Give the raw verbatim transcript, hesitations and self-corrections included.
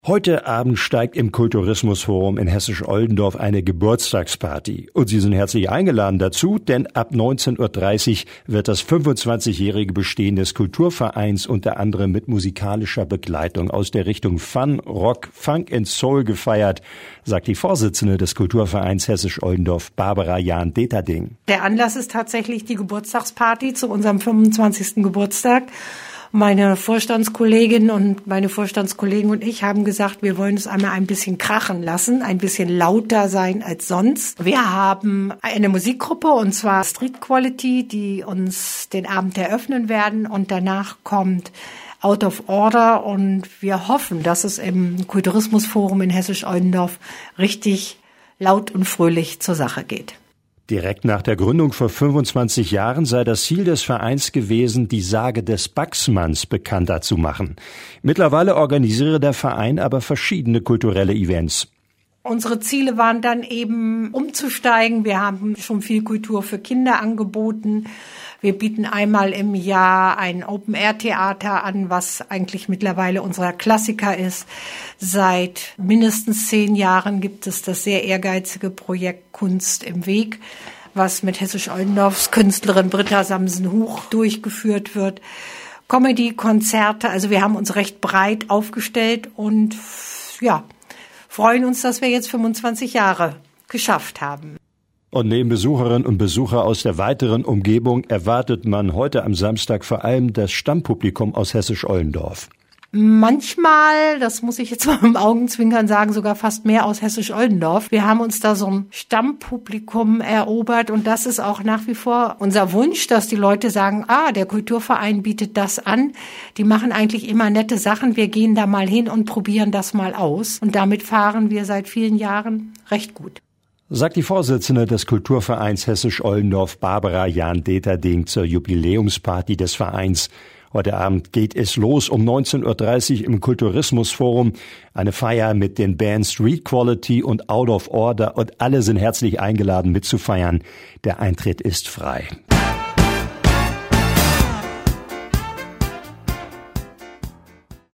Heute Abend steigt im Kulturismusforum in Hessisch-Oldendorf eine Geburtstagsparty. Und Sie sind herzlich eingeladen dazu, denn ab neunzehn Uhr dreißig wird das fünfundzwanzigjährige Bestehen des Kulturvereins unter anderem mit musikalischer Begleitung aus der Richtung Fun, Rock, Funk and Soul gefeiert, sagt die Vorsitzende des Kulturvereins Hessisch-Oldendorf, Barbara Jahn-Deterding. Der Anlass ist tatsächlich die Geburtstagsparty zu unserem fünfundzwanzigsten Geburtstag. Meine Vorstandskollegin und meine Vorstandskollegen und ich haben gesagt, wir wollen es einmal ein bisschen krachen lassen, ein bisschen lauter sein als sonst. Wir haben eine Musikgruppe, und zwar Street Quality, die uns den Abend eröffnen werden, und danach kommt Out of Order, und wir hoffen, dass es im Kulturismusforum in Hessisch-Oldendorf richtig laut und fröhlich zur Sache geht. Direkt nach der Gründung vor fünfundzwanzig Jahren sei das Ziel des Vereins gewesen, die Sage des Baxmanns bekannter zu machen. Mittlerweile organisiere der Verein aber verschiedene kulturelle Events. Unsere Ziele waren dann eben umzusteigen. Wir haben schon viel Kultur für Kinder angeboten. Wir bieten einmal im Jahr ein Open-Air-Theater an, was eigentlich mittlerweile unser Klassiker ist. Seit mindestens zehn Jahren gibt es das sehr ehrgeizige Projekt Kunst im Weg, was mit Hessisch-Oldendorfs Künstlerin Britta Samsen-Huch durchgeführt wird. Comedy-Konzerte, also wir haben uns recht breit aufgestellt und ja, freuen uns, dass wir jetzt fünfundzwanzig Jahre geschafft haben. Und neben Besucherinnen und Besucher aus der weiteren Umgebung erwartet man heute am Samstag vor allem das Stammpublikum aus Hessisch-Oldendorf. Manchmal, das muss ich jetzt mal im Augenzwinkern sagen, sogar fast mehr aus Hessisch-Oldendorf. Wir haben uns da so ein Stammpublikum erobert, und das ist auch nach wie vor unser Wunsch, dass die Leute sagen, ah, der Kulturverein bietet das an. Die machen eigentlich immer nette Sachen. Wir gehen da mal hin und probieren das mal aus. Und damit fahren wir seit vielen Jahren recht gut. Sagt die Vorsitzende des Kulturvereins Hessisch-Oldendorf, Barbara Jahn-Deterding, zur Jubiläumsparty des Vereins. Heute Abend geht es los um neunzehn Uhr dreißig im Kulturismusforum. Eine Feier mit den Bands Street Quality und Out of Order, und alle sind herzlich eingeladen mitzufeiern. Der Eintritt ist frei.